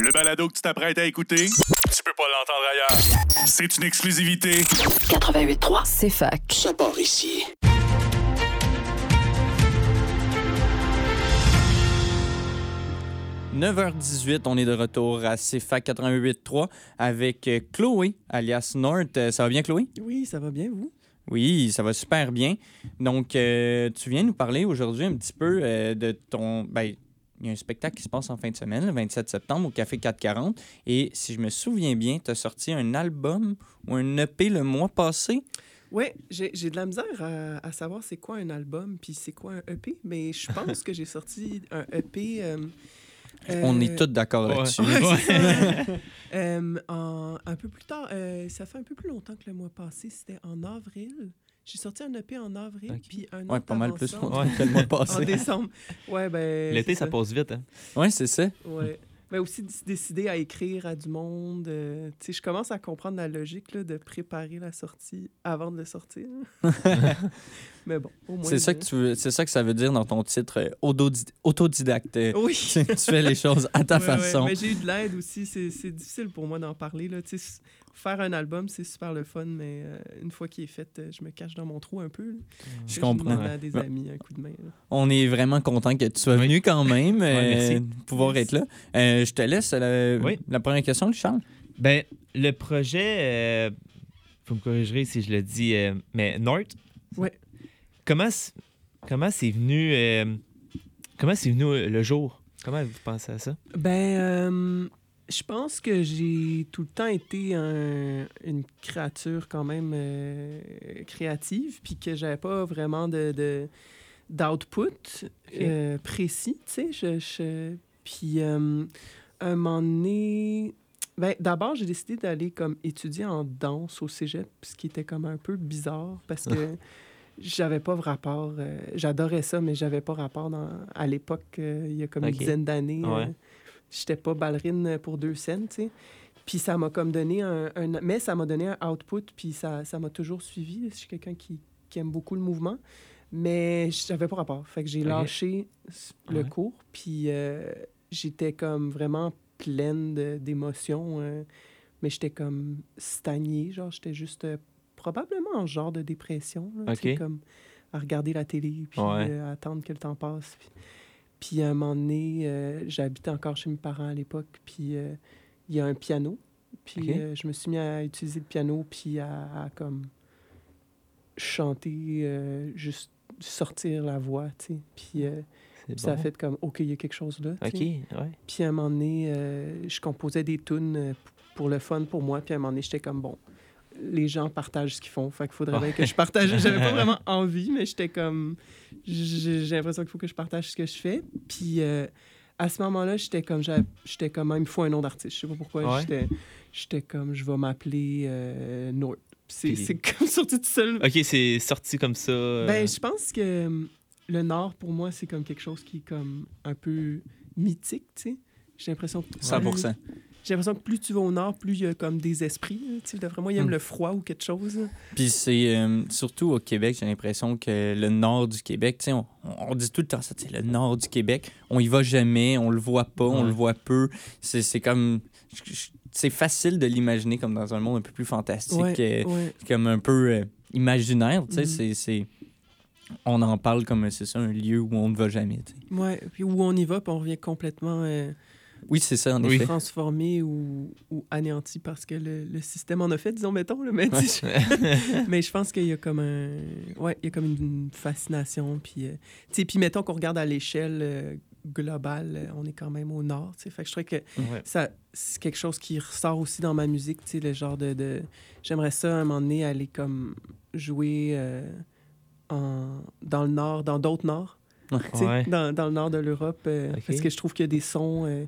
Le balado que tu t'apprêtes à écouter, tu peux pas l'entendre ailleurs. C'est une exclusivité. 88.3, C'est fac. ça part ici. « 9h18, on est de retour à CFAC 88.3 avec Chloé, alias North. Ça va bien, Chloé? Oui, ça va bien, vous? Oui, ça va super bien. Donc, tu viens nous parler aujourd'hui un petit peu de ton... Ben, il y a un spectacle qui se passe en fin de semaine, le 27 septembre, au Café 440. Et si je me souviens bien, tu as sorti un album ou un EP le mois passé. Oui, j'ai de la misère à savoir c'est quoi un album puis c'est quoi un EP, mais je pense que j'ai sorti un EP... On est tous d'accord là-dessus. Un peu plus tard, ça fait un peu plus longtemps que le mois passé, c'était en avril. J'ai sorti un EP en avril, puis un autre pas mal avant plus ça, longtemps que le mois en passé. décembre. Ouais, ben, L'été, c'est ça passe vite, hein? Oui, c'est ça. Ouais. Mais aussi décider à écrire à du monde. Tu sais, je commence à comprendre la logique là, de préparer la sortie avant de le sortir. Mais bon, au moins. C'est ça que ça veut dire dans ton titre autodidacte. Oui. Tu fais les choses à ta façon. Ouais. Mais j'ai eu de l'aide aussi. C'est difficile pour moi d'en parler. Là. Tu sais, faire un album, c'est super le fun, mais une fois qu'il est fait, je me cache dans mon trou un peu. Là. Je comprends. Je demande à des amis un coup de main. Là. On est vraiment content que tu sois venu quand même, merci. pouvoir être là. Je te laisse la première question, Charles. Ben, le projet, vous me corrigerez si je le dis, mais North, Ouais. comment c'est venu le jour? Comment vous pensez à ça? Ben, je pense que j'ai tout le temps été une créature quand même créative, puis que j'avais pas vraiment d'output précis, tu sais. Puis, un moment donné... Ben, d'abord, j'ai décidé d'aller comme étudier en danse au cégep, ce qui était comme un peu bizarre, parce que j'avais pas rapport... j'adorais ça, mais j'avais pas rapport à l'époque, il y a comme une dizaine d'années. Ouais. J'étais pas ballerine pour 2 scènes, tu sais. Puis ça m'a comme donné mais ça m'a donné un output, puis ça m'a toujours suivi. Je suis quelqu'un qui aime beaucoup le mouvement, mais j'avais pas rapport. Fait que j'ai lâché le cours, puis j'étais comme vraiment pleine d'émotions, mais j'étais comme stagnée, genre j'étais juste probablement en genre de dépression, là, tu sais, comme à regarder la télé, puis à attendre que le temps passe, puis à un moment donné, j'habitais encore chez mes parents à l'époque, puis il y a un piano. Puis je me suis mis à utiliser le piano, puis à comme chanter, juste sortir la voix, tu sais. Puis ça a fait comme, OK, il y a quelque chose là, tu sais. Puis à un moment donné, je composais des tunes pour le fun, pour moi. Puis à un moment donné, j'étais comme, bon, les gens partagent ce qu'ils font. Fait qu'il faudrait bien que je partage. J'avais pas vraiment envie, mais j'étais comme... J'ai l'impression qu'il faut que je partage ce que je fais. Puis à ce moment-là, j'étais comme, il me faut un nom d'artiste. Je sais pas pourquoi. J'étais comme, je vais m'appeler North. C'est comme sorti tout seul. OK, c'est sorti comme ça. Ben, je pense que le Nord, pour moi, c'est comme quelque chose qui est comme un peu mythique, tu sais. J'ai l'impression que... 100%. J'ai l'impression que plus tu vas au nord, plus il y a comme des esprits. Tu sais, vraiment, ils aiment le froid ou quelque chose. Puis c'est surtout au Québec, j'ai l'impression que le nord du Québec, tu sais, on dit tout le temps ça, tu sais, le nord du Québec, on y va jamais, on le voit pas, on le voit peu. C'est comme... C'est facile de l'imaginer comme dans un monde un peu plus fantastique, comme un peu imaginaire, tu sais, c'est... On en parle comme, c'est ça, un lieu où on ne va jamais, tu sais. Ouais, puis où on y va, puis on revient complètement... Oui, c'est ça, en effet. Transformé ou anéanti parce que le système en a fait, disons, mettons. Là, mais, mais je pense qu'il y a comme il y a comme une fascination. Puis, puis mettons qu'on regarde à l'échelle globale, on est quand même au nord. Fait que je trouve que c'est quelque chose qui ressort aussi dans ma musique. Le genre de... J'aimerais ça, à un moment donné, aller comme jouer dans le nord, dans d'autres nords. Dans le nord de l'Europe. Parce que je trouve qu'il y a des sons...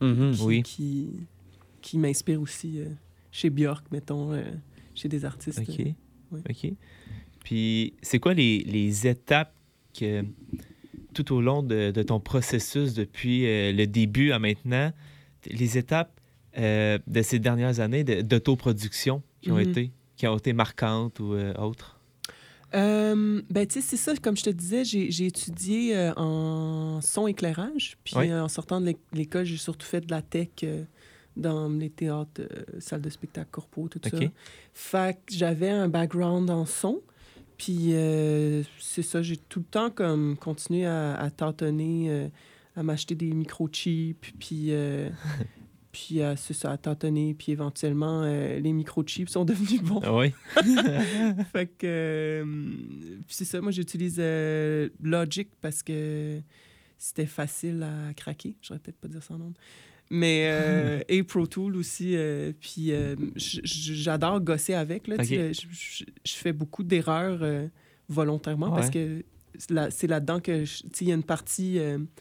qui m'inspire aussi chez Björk, mettons, chez des artistes. OK. Puis, c'est quoi les étapes que, tout au long de ton processus depuis le début à maintenant, les étapes de ces dernières années d'autoproduction qui ont été marquantes ou autres? Tu sais, c'est ça, comme je te disais, j'ai étudié en son éclairage. Puis Oui. en sortant de l'école, j'ai surtout fait de la tech dans les théâtres, salles de spectacle corpo, tout ça. OK. Fait que j'avais un background en son. Puis c'est ça, j'ai tout le temps comme continué à tâtonner, à m'acheter des microchips, puis c'est ça, à tâtonner. Puis éventuellement, les microchips sont devenus bons. Ah oui. Fait que puis c'est ça, moi j'utilise Logic parce que c'était facile à craquer. J'aurais peut-être pas dire ça en nom. Mais et Pro Tool aussi. Puis j'adore gosser avec. Là, Ok. tu sais, je fais beaucoup d'erreurs volontairement parce que c'est là-dedans que tu sais, il y a une partie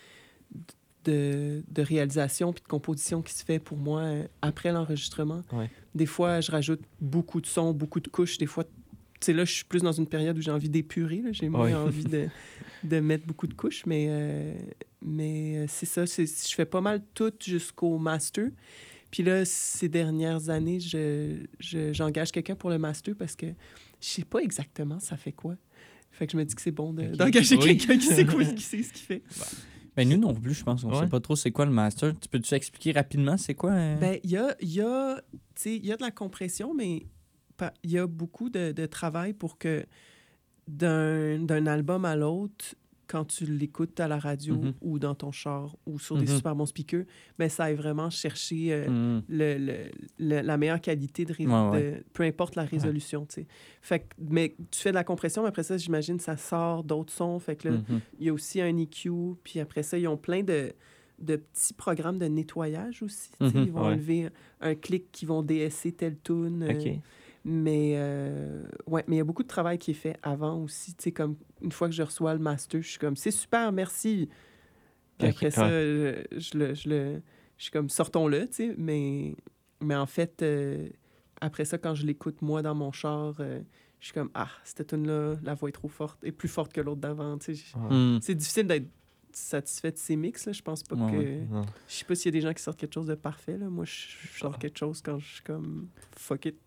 de réalisation puis de composition qui se fait pour moi après l'enregistrement. Ouais. Des fois, je rajoute beaucoup de sons, beaucoup de couches. Des fois, tu sais, là, je suis plus dans une période où j'ai envie d'épurer. Là. J'ai moins envie de mettre beaucoup de couches, mais c'est ça. Je fais pas mal tout jusqu'au master. Puis là, ces dernières années, j'engage quelqu'un pour le master parce que je sais pas exactement ça fait quoi. Fait que je me dis que c'est bon d'engager quelqu'un qui sait ce qu'il fait. Ben, nous non plus, je pense qu'on sait pas trop c'est quoi le master. Tu peux-tu expliquer rapidement c'est quoi? Ben, il y a de la compression, mais il y a beaucoup de travail pour que d'un album à l'autre, quand tu l'écoutes à la radio ou dans ton char ou sur des super bons speakers, ben, ça aille vraiment chercher la meilleure qualité peu importe la résolution. Tu sais. Fait que, mais tu fais de la compression, mais après ça, j'imagine, ça sort d'autres sons. Fait que là, il y a aussi un EQ, puis après ça, ils ont plein de petits programmes de nettoyage aussi. Tu sais. Ils vont enlever un clic qui vont DSer telle tune. Mais il y a beaucoup de travail qui est fait avant aussi. Tu sais, comme une fois que je reçois le master, je suis comme, c'est super, merci. Puis après ça, je suis comme, sortons-le, tu sais. Mais en fait, après ça, quand je l'écoute, moi, dans mon char, je suis comme, cette tune-là, la voix est trop forte, est plus forte que l'autre d'avant, tu sais. C'est difficile d'être satisfait de ces mix, là. Je pense pas que... Je sais pas s'il y a des gens qui sortent quelque chose de parfait, là. Moi, je sors quelque chose quand je suis comme... Fuck it.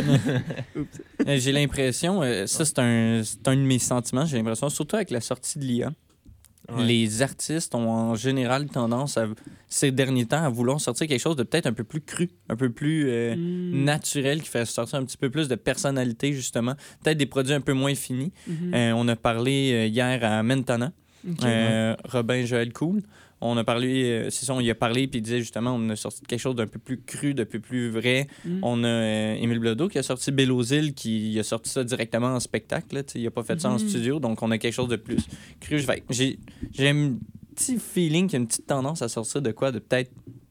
J'ai l'impression... ça, c'est un de mes sentiments. J'ai l'impression, surtout avec la sortie de l'IA, les artistes ont en général tendance, ces derniers temps, à vouloir sortir quelque chose de peut-être un peu plus cru, un peu plus naturel, qui fait sortir un petit peu plus de personnalité, justement. Peut-être des produits un peu moins finis. On a parlé hier à Mentana. Robin Joël Cool. On a parlé, c'est ça, on y a parlé, puis il disait justement, on a sorti quelque chose d'un peu plus cru, d'un peu plus vrai. On a Émile Blodeau qui a sorti Belle aux îles, qui a sorti ça directement en spectacle. Là, il a pas fait ça en studio, donc on a quelque chose de plus cru. J'ai un petit feeling qu'il y a une petite tendance à sortir de quoi, de peut-être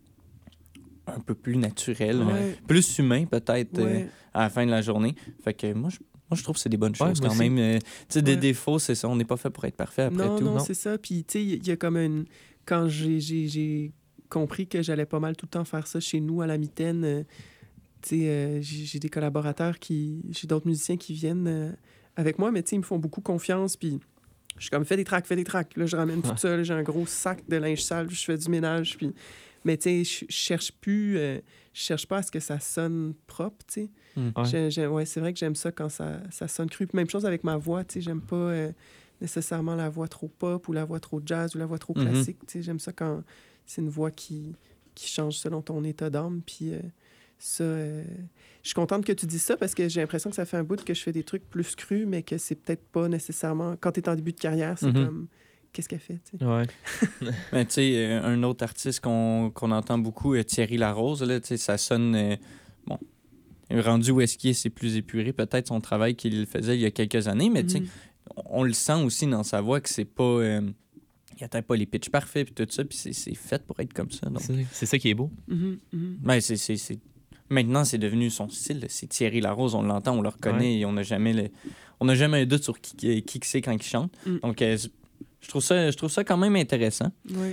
un peu plus naturel, plus humain peut-être à la fin de la journée. Fait que moi, je trouve que c'est des bonnes choses quand même. Tu sais, des défauts, c'est ça. On n'est pas fait pour être parfait après tout. Non, c'est ça. Puis, tu sais, il y a comme une... Quand j'ai compris que j'allais pas mal tout le temps faire ça chez nous, à la mitaine, tu sais, j'ai des collaborateurs j'ai d'autres musiciens qui viennent avec moi, mais tu sais, ils me font beaucoup confiance. Puis, je suis comme, fais des tracks. Là, je ramène tout ça. Là, j'ai un gros sac de linge sale. Je fais du ménage. Puis... Mais tu sais, je cherche pas à ce que ça sonne propre, tu sais. C'est vrai que j'aime ça quand ça sonne cru. Puis même chose avec ma voix, tu sais, j'aime pas nécessairement la voix trop pop ou la voix trop jazz ou la voix trop classique, tu sais. J'aime ça quand c'est une voix qui change selon ton état d'âme. Puis ça, je suis contente que tu dises ça parce que j'ai l'impression que ça fait un bout que je fais des trucs plus crus, mais que c'est peut-être pas nécessairement... Quand t'es en début de carrière, c'est comme... Qu'est-ce qu'elle fait, tu sais? Ouais. Mais tu sais, un autre artiste qu'on entend beaucoup, Thierry Larose, là, tu sais, ça sonne... rendu où est-ce qu'il est, c'est plus épuré, peut-être son travail qu'il faisait il y a quelques années, mais tu sais, on le sent aussi dans sa voix que c'est pas... il n'atteint pas les pitchs parfaits puis tout ça, puis c'est fait pour être comme ça. Donc. C'est ça qui est beau. Ben, maintenant, c'est devenu son style. C'est Thierry Larose, on l'entend, on le reconnaît et on n'a jamais un doute sur qui c'est quand il chante. Donc, je trouve ça quand même intéressant.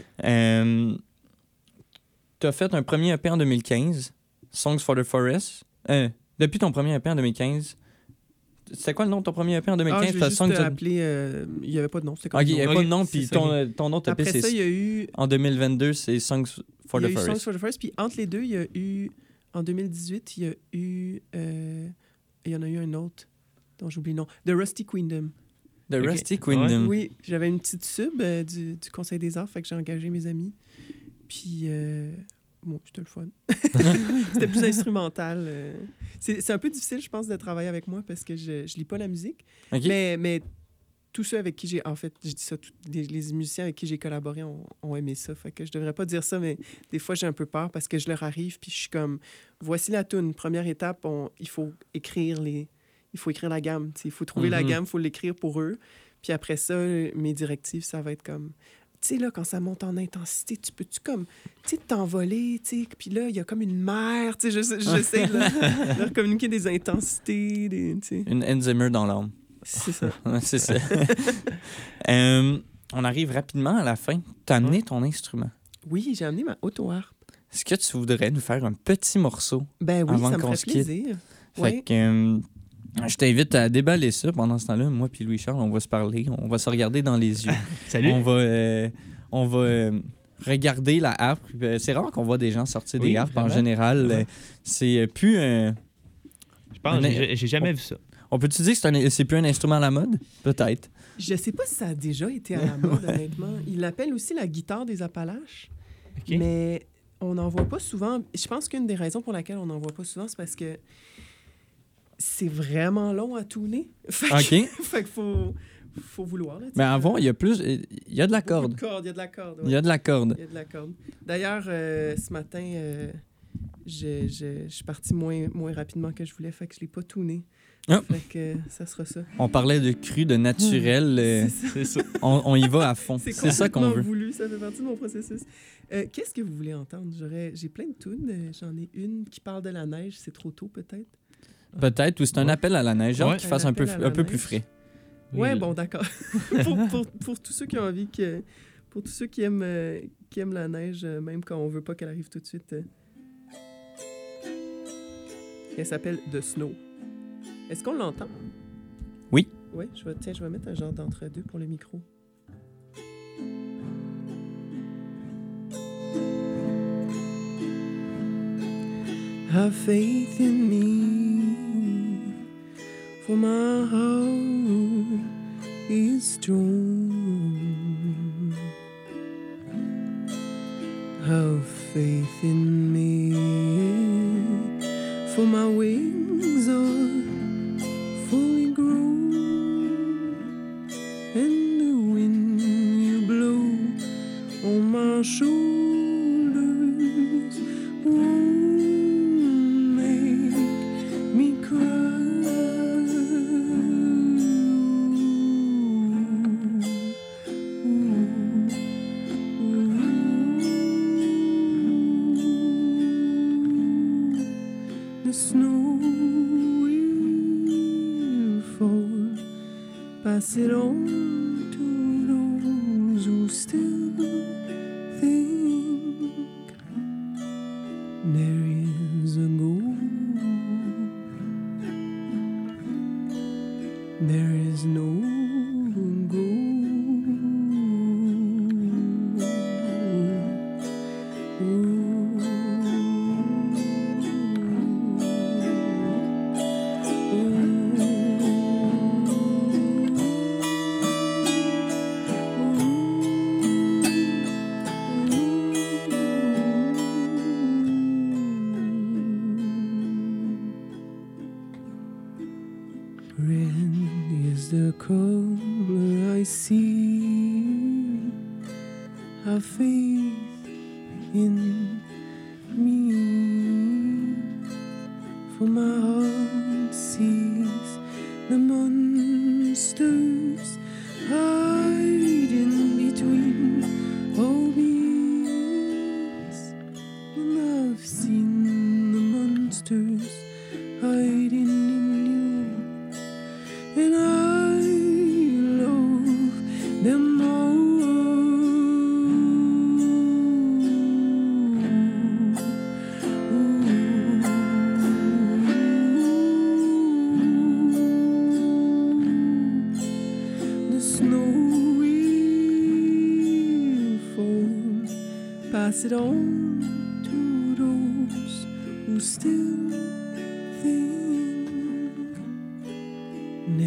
Tu as fait un premier EP en 2015, Songs for the Forest. Depuis ton premier EP en 2015, c'était quoi le nom de ton premier EP en 2015? Je vais juste appeler... Il n'y avait pas de nom. Il n'y avait pas de nom, puis ton autre EP, après ça, il y a eu... En 2022, c'est Songs for the Forest. Il y a eu Songs for the Forest, puis entre les deux, il y a eu... En 2018, il y a eu... il y en a eu un autre. dont j'oublie le nom. The Rusty Queendom. The Ok. Rusty Queendom. Oui, j'avais une petite sub du Conseil des arts, fait que j'ai engagé mes amis. Puis, bon, c'était le fun. C'était plus instrumental. C'est un peu difficile, je pense, de travailler avec moi parce que je lis pas la musique. OK. Mais tous ceux avec qui j'ai... En fait, je dis ça, les musiciens avec qui j'ai collaboré ont aimé ça. Fait que je devrais pas dire ça, mais des fois, j'ai un peu peur parce que je leur arrive puis je suis comme... Voici la toune. Première étape, il faut écrire la gamme. Il faut trouver la gamme, il faut l'écrire pour eux. Puis après ça, mes directives, ça va être comme... Tu sais, là, quand ça monte en intensité, tu peux-tu comme, tu sais, t'envoler, tu sais, puis là, il y a comme une mer, tu sais, j'essaie de leur communiquer des intensités, tu sais. Une Hans Zimmer dans l'âme. C'est ça. Ouais, c'est ça. On arrive rapidement à la fin. Tu as amené ton instrument. Oui, j'ai amené ma auto-harpe. Est-ce que tu voudrais nous faire un petit morceau? Ben oui, Avant ça me qu'on ferait se quitte. plaisir. Fait Ouais. que je t'invite à déballer ça pendant ce temps-là. Moi puis Louis-Charles, on va se parler. On va se regarder dans les yeux. Salut. On va regarder la harpe. C'est rare qu'on voit des gens sortir Oui, des harpes en vraiment. général. C'est plus un... Je pense que j'ai jamais vu ça. On peut-tu dire que c'est plus un instrument à la mode? Peut-être. Je sais pas si ça a déjà été à la mode, honnêtement. Ils l'appellent aussi la guitare des Appalaches, OK. mais on n'en voit pas souvent. Je pense qu'une des raisons pour laquelle on n'en voit pas souvent, c'est parce que c'est vraiment long à tourner. Fait OK. qu'il faut vouloir. Là, tu Mais sais. avant, il y a plus... Il y a de la Beaucoup de corde. cordes, il y a de la corde. Il y a de la corde. Il y a de la corde. D'ailleurs, ce matin, je suis partie moins rapidement que je voulais, fait que je l'ai pas tuné. Ah. Fait que ça sera ça. On parlait de cru, de naturel. C'est ça. On y va à fond. C'est C'est ça qu'on complètement veut. voulu, ça fait partie de mon processus. Qu'est-ce que vous voulez entendre? J'ai plein de tunes. J'en ai une qui parle de la neige. C'est trop tôt, peut-être? Peut-être, ou c'est un Ouais. appel à la neige, genre Ouais. qui fasse Un un peu appel à la plus neige. frais. Ouais, Oui, bon, d'accord. pour tous ceux qui ont envie pour tous ceux qui aiment la neige, même quand on veut pas qu'elle arrive tout de suite. Elle s'appelle The Snow. Est-ce qu'on l'entend? Oui. Oui, je vais mettre un genre d'entre-deux pour le micro. Have faith in me, for my heart is strong. Have faith in me, for my wings are fully grown, and the wind you blow on my shoulders won't make me cry. The snow will fall. Pass it on to those who still think there is a goal. There is no Red is the color I see. Have faith in me, for my heart sees the monsters hiding between all beings, and I've seen the monsters hiding in you, and I love them all. The snow will fall. Pass it on to those who still think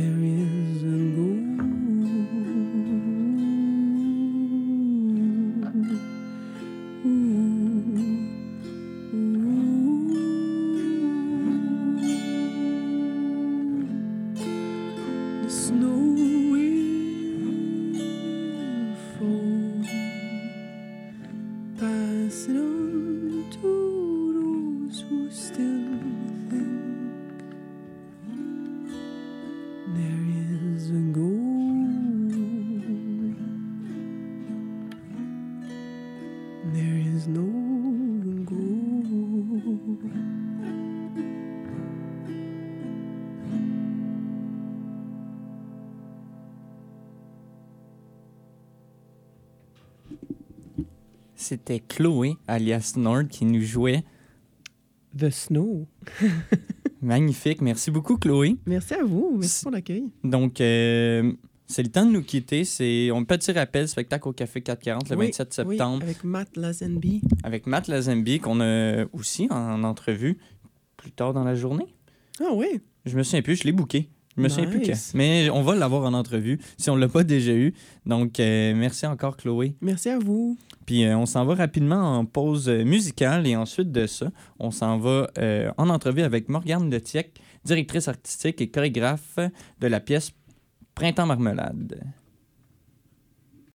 c'était Chloé, alias Nord, qui nous jouait. The Snow. Magnifique. Merci beaucoup, Chloé. Merci à vous. Merci pour l'accueil. Donc, c'est le temps de nous quitter. C'est un petit rappel, spectacle au Café 440 le 27 septembre. Oui, avec Matt Lazenby. Avec Matt Lazenby, qu'on a aussi en entrevue plus tard dans la journée. Ah oui? Je me souviens plus, je l'ai booké. Je me souviens plus quand. Nice. Mais on va l'avoir en entrevue si on ne l'a pas déjà eu. Donc, merci encore, Chloé. Merci à vous. Puis on s'en va rapidement en pause musicale et ensuite de ça, on s'en va en entrevue avec Morgane Letiec, directrice artistique et chorégraphe de la pièce Printemps Marmelade.